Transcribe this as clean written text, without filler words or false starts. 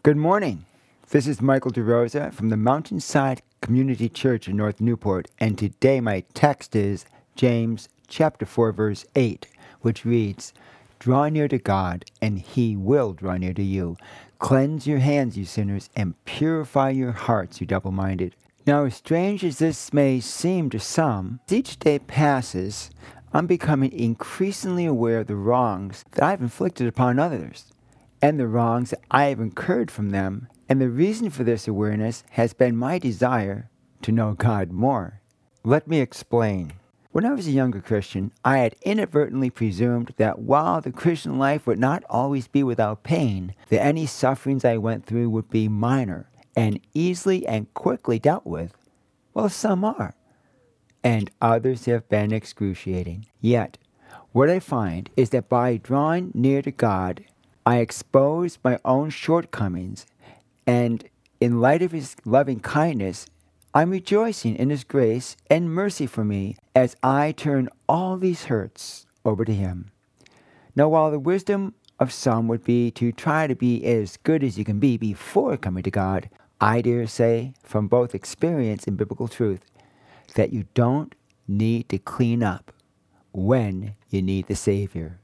Good morning. This is Michael DeRosa from the Mountainside Community Church in North Newport, and today my text is James chapter 4, verse 8, which reads, "Draw near to God, and he will draw near to you. Cleanse your hands, you sinners, and purify your hearts, you double-minded." Now, as strange as this may seem to some, as each day passes, I'm becoming increasingly aware of the wrongs that I've inflicted upon others, and the wrongs that I have incurred from them, and the reason for this awareness has been my desire to know God more. Let me explain. When I was a younger Christian, I had inadvertently presumed that while the Christian life would not always be without pain, that any sufferings I went through would be minor and easily and quickly dealt with. Well, some are, and others have been excruciating. Yet, what I find is that by drawing near to God, I expose my own shortcomings, and in light of His loving kindness, I'm rejoicing in His grace and mercy for me as I turn all these hurts over to Him. Now, while the wisdom of some would be to try to be as good as you can be before coming to God, I dare say, from both experience and biblical truth, that you don't need to clean up when you need the Savior.